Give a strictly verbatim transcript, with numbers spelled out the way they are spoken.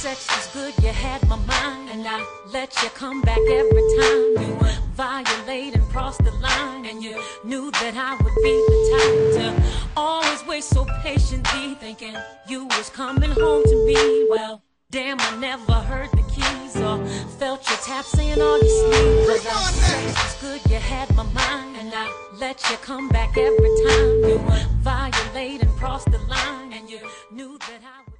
sex was good, you had my mind, and I let you come back every time. You violate and cross the line, and you knew that I would be the type to always wait so patiently, thinking you was coming home to me. Well, damn, I never heard the keys or felt your tap saying all your sleep. But our sex was good, you had my mind, and I let you come back every time. You violate and cross the line, and you knew that I would